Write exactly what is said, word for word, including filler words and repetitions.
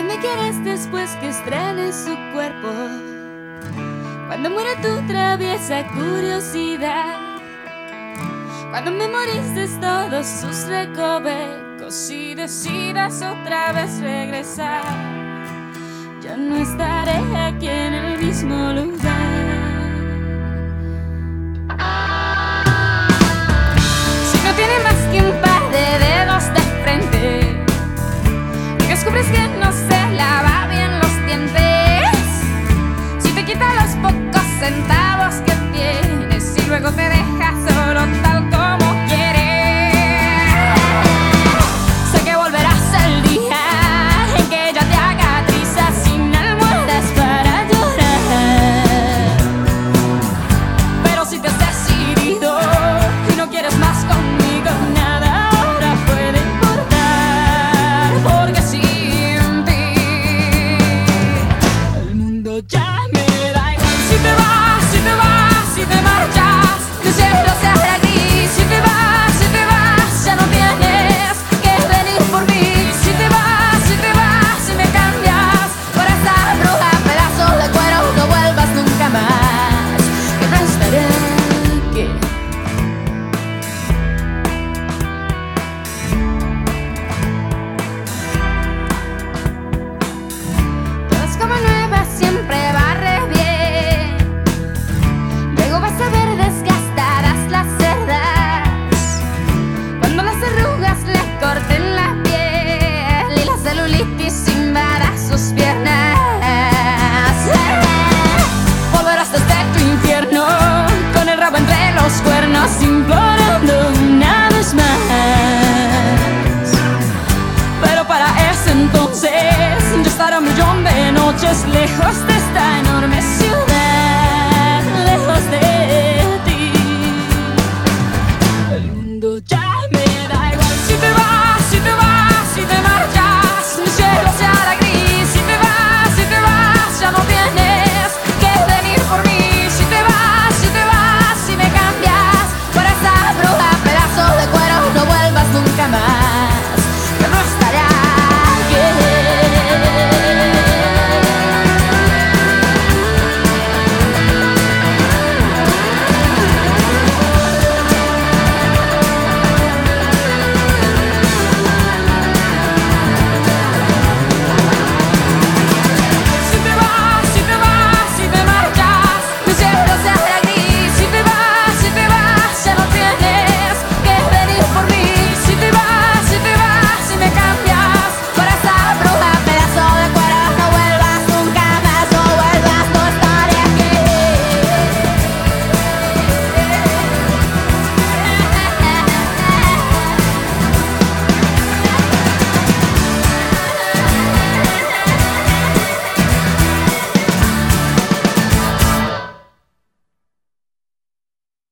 me quieres después que estrenes su cuerpo, cuando muera tu traviesa curiosidad, cuando memorices todos sus recovecos y decidas otra vez regresar, yo no estaré aquí en el mismo lugar. Si no tiene más que un par de dedos de frente, descubres que